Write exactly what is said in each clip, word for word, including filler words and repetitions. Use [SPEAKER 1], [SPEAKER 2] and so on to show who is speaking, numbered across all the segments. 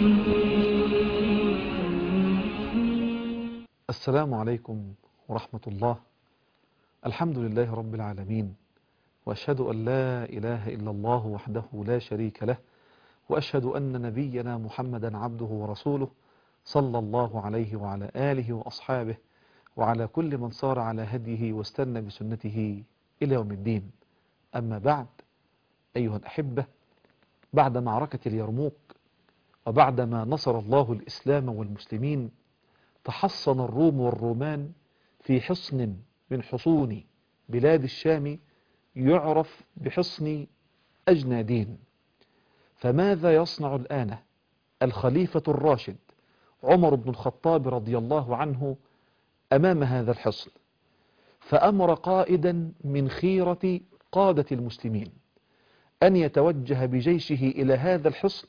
[SPEAKER 1] السلام عليكم ورحمة الله. الحمد لله رب العالمين، وأشهد أن لا إله إلا الله وحده لا شريك له، وأشهد أن نبينا محمدا عبده ورسوله صلى الله عليه وعلى آله وأصحابه وعلى كل من صار على هديه واستنى بسنته إلى يوم الدين. أما بعد، أيها الأحبة، بعد معركة اليرموك وبعدما نصر الله الإسلام والمسلمين، تحصن الروم والرومان في حصن من حصون بلاد الشام يعرف بحصن أجنادين. فماذا يصنع الآن الخليفة الراشد عمر بن الخطاب رضي الله عنه أمام هذا الحصن؟ فأمر قائدا من خيرة قادة المسلمين أن يتوجه بجيشه إلى هذا الحصن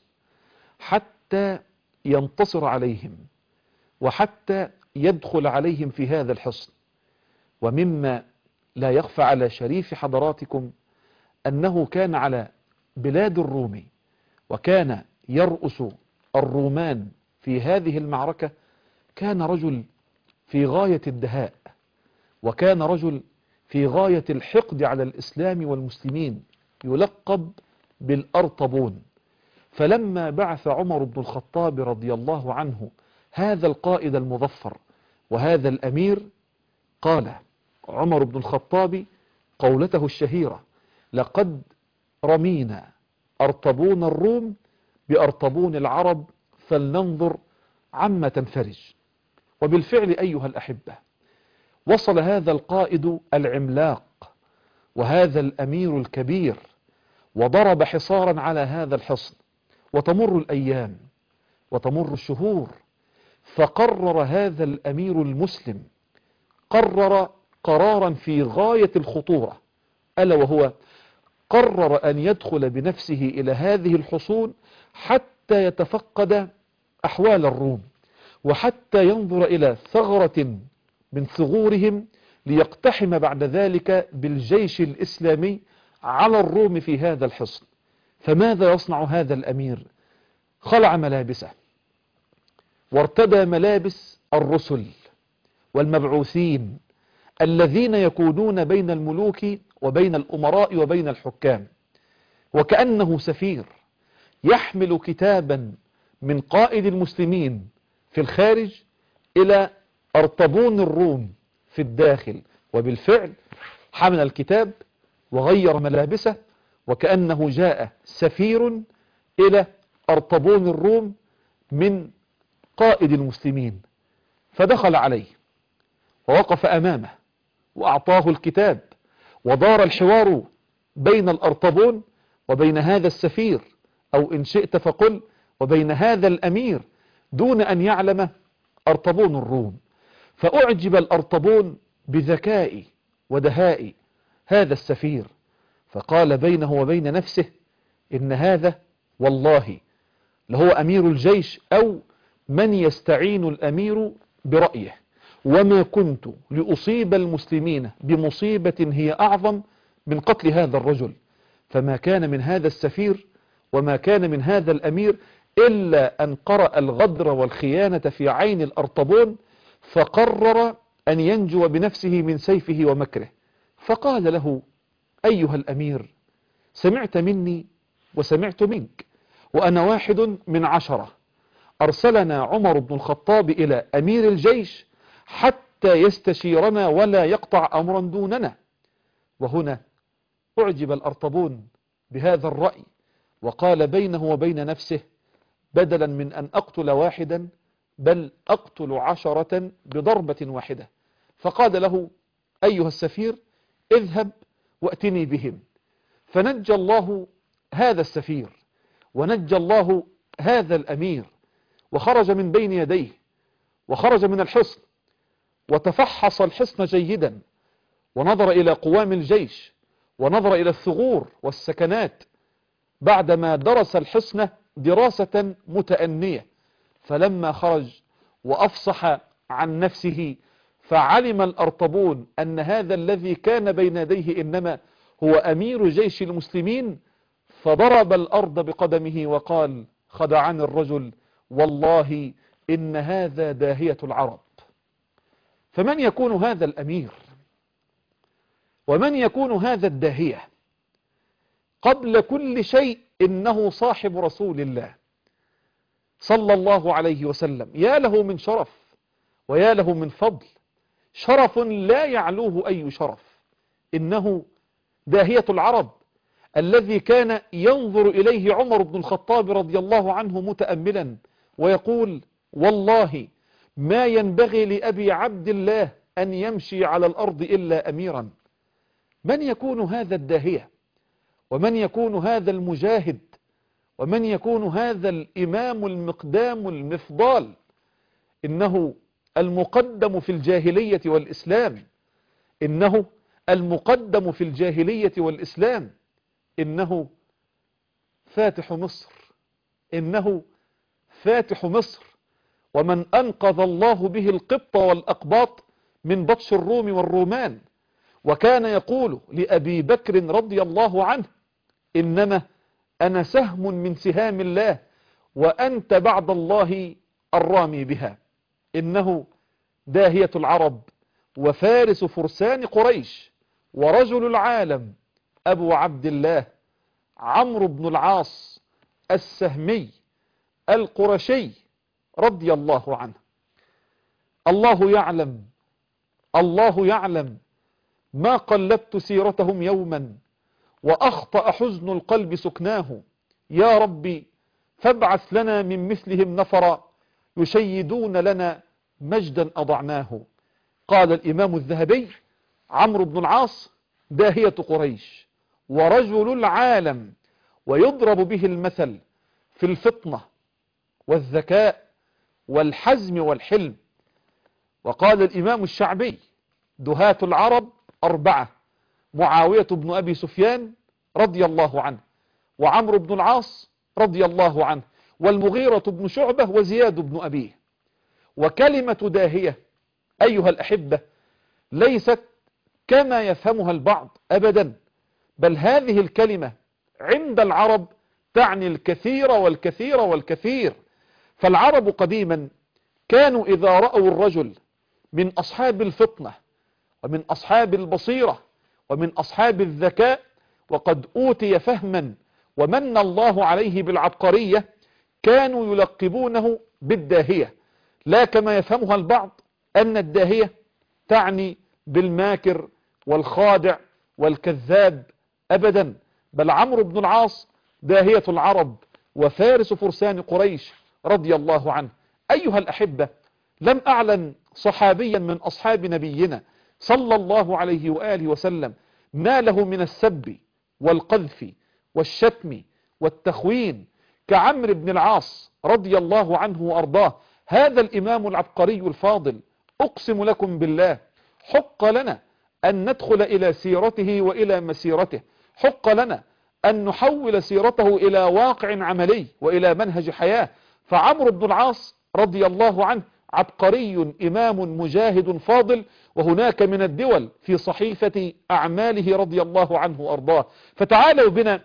[SPEAKER 1] حتى ينتصر عليهم وحتى يدخل عليهم في هذا الحصن. ومما لا يخفى على شريف حضراتكم أنه كان على بلاد الروم وكان يرأس الرومان في هذه المعركة كان رجل في غاية الدهاء، وكان رجل في غاية الحقد على الإسلام والمسلمين، يلقب بالأرطبون. فلما بعث عمر بن الخطاب رضي الله عنه هذا القائد المظفر وهذا الأمير، قال عمر بن الخطاب قولته الشهيرة: لقد رمينا أرطبون الروم بأرطبون العرب، فلننظر عما تنفرج. وبالفعل أيها الأحبة، وصل هذا القائد العملاق وهذا الأمير الكبير وضرب حصارا على هذا الحصن، وتمر الأيام وتمر الشهور، فقرر هذا الأمير المسلم قرر قرارا في غاية الخطورة، ألا وهو قرر أن يدخل بنفسه إلى هذه الحصون حتى يتفقد أحوال الروم، وحتى ينظر إلى ثغرة من ثغورهم ليقتحم بعد ذلك بالجيش الإسلامي على الروم في هذا الحصن. فماذا يصنع هذا الأمير؟ خلع ملابسه وارتدى ملابس الرسل والمبعوثين الذين يكونون بين الملوك وبين الأمراء وبين الحكام، وكأنه سفير يحمل كتابا من قائد المسلمين في الخارج إلى أرطبون الروم في الداخل. وبالفعل حمل الكتاب وغير ملابسه، وكأنه جاء سفير إلى أرطبون الروم من قائد المسلمين، فدخل عليه ووقف أمامه وأعطاه الكتاب، ودار الحوار بين الأرطبون وبين هذا السفير، أو إن شئت فقل وبين هذا الأمير، دون أن يعلم أرطبون الروم. فأعجب الأرطبون بذكاء ودهاء هذا السفير، فقال بينه وبين نفسه: إن هذا والله لهو أمير الجيش، أو من يستعين الأمير برأيه، وما كنت لأصيب المسلمين بمصيبة هي أعظم من قتل هذا الرجل. فما كان من هذا السفير وما كان من هذا الأمير إلا أن قرأ الغدر والخيانة في عين الأرطبون، فقرر أن ينجو بنفسه من سيفه ومكره. فقال له: أيها الأمير، سمعت مني وسمعت منك، وأنا واحد من عشرة. أرسلنا عمر بن الخطاب إلى أمير الجيش حتى يستشيرنا ولا يقطع أمرا دوننا. وهنا أعجب الأرطبون بهذا الرأي، وقال بينه وبين نفسه: بدلا من أن أقتل واحدا بل أقتل عشرة بضربة واحدة. فقال له: أيها السفير، اذهب وأتني بهم. فنجى الله هذا السفير ونجى الله هذا الأمير، وخرج من بين يديه وخرج من الحصن وتفحص الحصن جيدا، ونظر إلى قوام الجيش ونظر إلى الثغور والسكنات بعدما درس الحصن دراسة متأنية. فلما خرج وأفصح عن نفسه فعلم الأرطبون أن هذا الذي كان بين يديه إنما هو أمير جيش المسلمين، فضرب الأرض بقدمه وقال: خدعني الرجل والله إن هذا داهية العرب. فمن يكون هذا الأمير ومن يكون هذا الداهية؟ قبل كل شيء إنه صاحب رسول الله صلى الله عليه وسلم. يا له من شرف ويا له من فضل، شرف لا يعلوه أي شرف. إنه داهية العرب الذي كان ينظر إليه عمر بن الخطاب رضي الله عنه متأملا ويقول: والله ما ينبغي لأبي عبد الله أن يمشي على الأرض إلا أميرا. من يكون هذا الداهية؟ ومن يكون هذا المجاهد؟ ومن يكون هذا الإمام المقدام المفضال؟ إنه المقدم في الجاهلية والإسلام، إنه المقدم في الجاهلية والإسلام، إنه فاتح مصر، إنه فاتح مصر، ومن أنقذ الله به القبط والأقباط من بطش الروم والرومان. وكان يقول لأبي بكر رضي الله عنه: إنما أنا سهم من سهام الله وأنت بعد الله الرامي بها. إنه داهية العرب وفارس فرسان قريش ورجل العالم أبو عبد الله عمرو بن العاص السهمي القرشي رضي الله عنه. الله يعلم الله يعلم ما قلبت سيرتهم يوما وأخطأ حزن القلب سكناه. يا ربي فابعث لنا من مثلهم نفرا يشيدون لنا مجدا أضعناه. قال الإمام الذهبي: عمرو بن العاص داهية قريش ورجل العالم، ويضرب به المثل في الفطنة والذكاء والحزم والحلم. وقال الإمام الشعبي: دهاة العرب أربعة: معاوية بن أبي سفيان رضي الله عنه، وعمرو بن العاص رضي الله عنه، والمغيرة بن شعبة، وزياد بن أبيه. وكلمة داهية أيها الأحبة ليست كما يفهمها البعض أبدا، بل هذه الكلمة عند العرب تعني الكثير والكثير والكثير. فالعرب قديما كانوا إذا رأوا الرجل من أصحاب الفطنة ومن أصحاب البصيرة ومن أصحاب الذكاء وقد أوتي فهما ومن الله عليه بالعبقرية، كانوا يلقبونه بالداهية، لا كما يفهمها البعض أن الداهية تعني بالماكر والخادع والكذاب أبدا. بل عمرو بن العاص داهية العرب وفارس فرسان قريش رضي الله عنه. أيها الأحبة، لم أعلم صحابيا من أصحاب نبينا صلى الله عليه وآله وسلم ما له من السب والقذف والشتم والتخوين كعمرو بن العاص رضي الله عنه وأرضاه. هذا الإمام العبقري الفاضل، أقسم لكم بالله حق لنا أن ندخل إلى سيرته وإلى مسيرته، حق لنا أن نحول سيرته إلى واقع عملي وإلى منهج حياة. فعمرو بن العاص رضي الله عنه عبقري إمام مجاهد فاضل، وهناك من الدول في صحيفة أعماله رضي الله عنه وأرضاه. فتعالوا بنا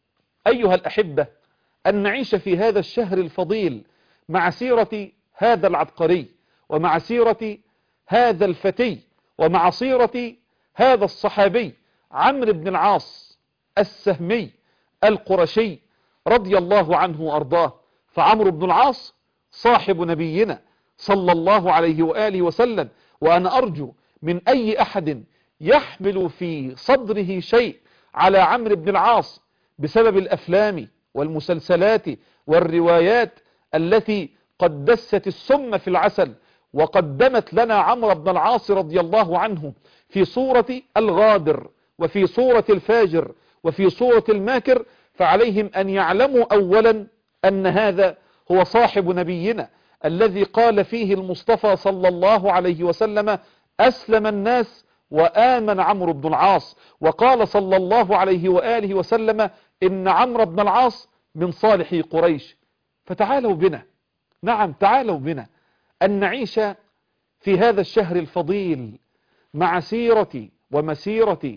[SPEAKER 1] أيها الأحبة أن نعيش في هذا الشهر الفضيل مع سيرة هذا العبقري، ومع سيرة هذا الفتي، ومع سيرة هذا الصحابي عمرو بن العاص السهمي القرشي رضي الله عنه وأرضاه. فعمرو بن العاص صاحب نبينا صلى الله عليه وآله وسلم، وأنا أرجو من أي أحد يحمل في صدره شيء على عمرو بن العاص بسبب الأفلام والمسلسلات والروايات التي قد دست السم في العسل وقدمت لنا عمرو بن العاص رضي الله عنه في صورة الغادر وفي صورة الفاجر وفي صورة الماكر، فعليهم أن يعلموا أولا أن هذا هو صاحب نبينا الذي قال فيه المصطفى صلى الله عليه وسلم: أسلم الناس وآمن عمرو بن العاص. وقال صلى الله عليه وآله وسلم: إن عمرو بن العاص من صالح قريش. فتعالوا بنا، نعم تعالوا بنا أن نعيش في هذا الشهر الفضيل مع سيرة ومسيرة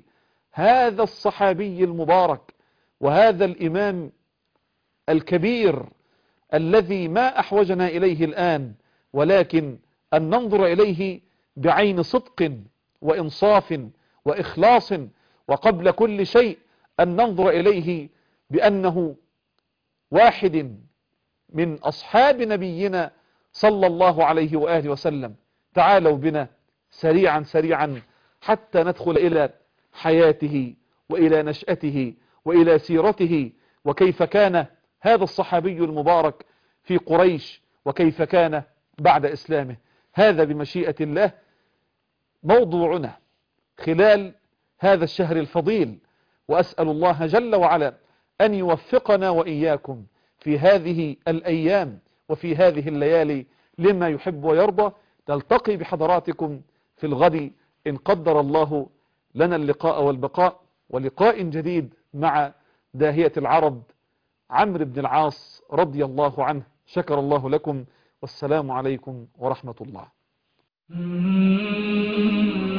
[SPEAKER 1] هذا الصحابي المبارك وهذا الإمام الكبير الذي ما أحوجنا إليه الآن، ولكن أن ننظر إليه بعين صدق وإنصاف وإخلاص، وقبل كل شيء أن ننظر إليه بأنه واحد من أصحاب نبينا صلى الله عليه وآله وسلم. تعالوا بنا سريعا سريعا حتى ندخل إلى حياته وإلى نشأته وإلى سيرته، وكيف كان هذا الصحابي المبارك في قريش، وكيف كان بعد إسلامه. هذا بمشيئة الله موضوعنا خلال هذا الشهر الفضيل، وأسأل الله جل وعلا أن يوفقنا وإياكم في هذه الأيام وفي هذه الليالي لما يحب ويرضى. نلتقي بحضراتكم في الغد إن قدر الله لنا اللقاء والبقاء، ولقاء جديد مع داهية العرب عمرو بن العاص رضي الله عنه. شكر الله لكم، والسلام عليكم ورحمة الله.